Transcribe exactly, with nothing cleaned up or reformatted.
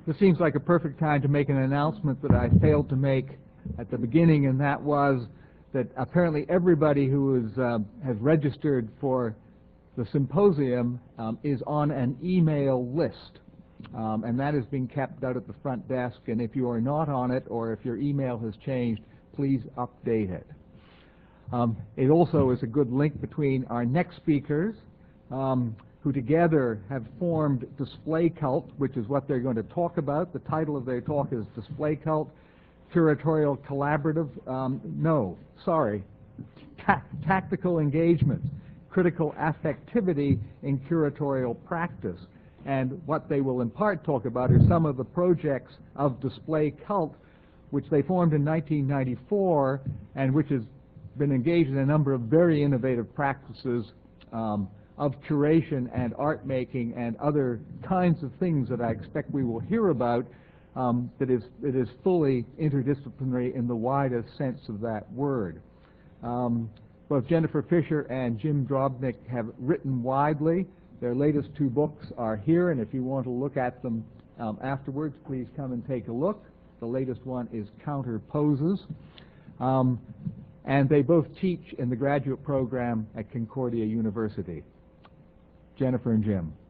this seems like a perfect time to make an announcement that I failed to make at the beginning, and that was that apparently everybody who is, uh, has registered for the symposium um, is on an email list, um, and that is being kept out at the front desk, and if you are not on it or if your email has changed, please update it. Um, it also is a good link between our next speakers, um, who together have formed Display Cult, which is what they're going to talk about. The title of their talk is Display Cult, Curatorial Collaborative, um, no, sorry, Ta Tactical Engagement, Critical Affectivity in Curatorial Practice. And what they will in part talk about are some of the projects of Display Cult, which they formed in nineteen ninety-four, and which has been engaged in a number of very innovative practices um, of curation and art making and other kinds of things that I expect we will hear about. Um, that is, it is fully interdisciplinary in the widest sense of that word. Um, both Jennifer Fisher and Jim Drobnik have written widely. Their latest two books are here, and if you want to look at them um, afterwards, please come and take a look. The latest one is Counter Poses. Um, and they both teach in the graduate program at Concordia University. Jennifer and Jim.